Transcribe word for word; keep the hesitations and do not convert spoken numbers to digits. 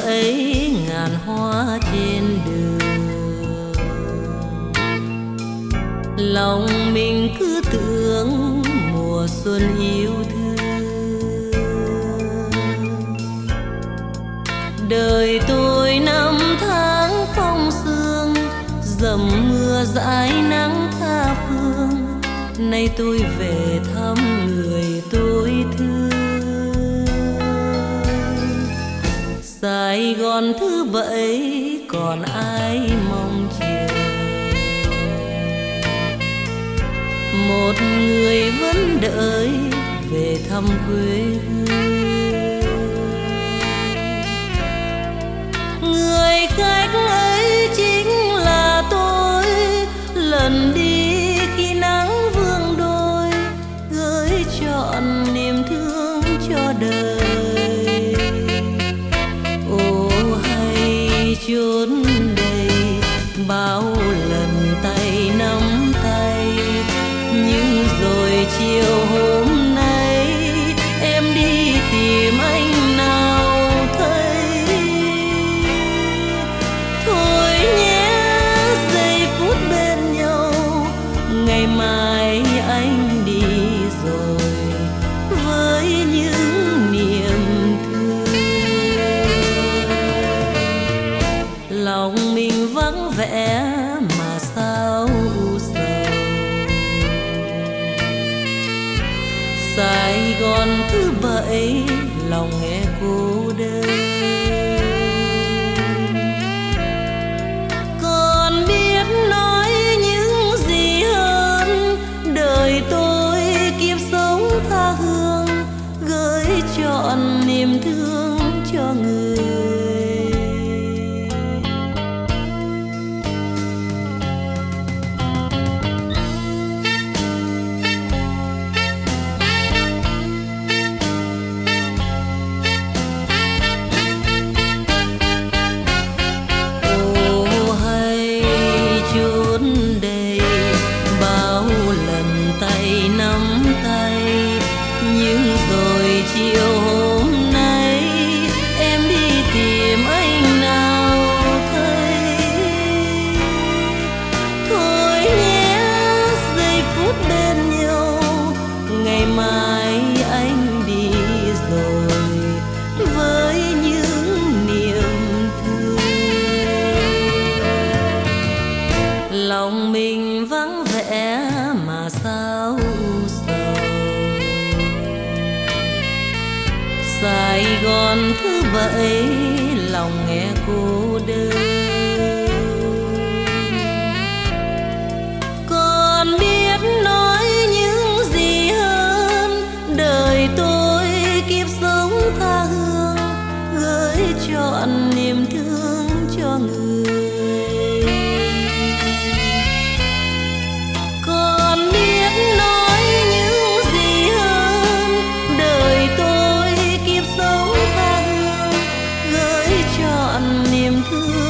bẫy ngàn hoa trên đường. Lòng mình cứ tưởng mùa xuân yêu thương. Đời tôi năm tháng phong sương, dầm mưa dãi nắng tha phương. Nay tôi về thăm người tôi thương. Sài Gòn thứ bảy còn ai mong chờ, một người vẫn đợi về thăm quê hương. Người khách ấy chính là tôi, lần đi khi nắng vương đôi, gửi trọn niềm thương cho đời. Ô hay chốn đây bao lần tay nắm tay, nhưng rồi chiều hôm nay em đi tìm anh nào thấy. Thôi nhé giây phút bên nhau, ngày mai anh đi rồi với những niềm thương. Lòng mình vắng vẻ mà sao sầu, Sài Gòn thứ bảy lòng nghe cô đơn. Còn biết nói những gì hơn, đời tôi kiếp sống tha hương, gửi trọn niềm thương cho người. Nhưng rồi chiều hôm nay em đi tìm anh nào thấy. Thôi nhé giây phút bên nhau, ngày mai anh đi rồi với những niềm thương. Lòng mình vắng vẻ mà sao sầu, Sài Gòn thứ bảy lòng nghe cô đơn. Còn biết nói những gì hơn, đời tôi kiếp sống tha hương, gửi trọn niềm thương cho người. Còn biết nói những gì hơn, đời tôi kiếp sống tha hương, gửi trọn niềm thương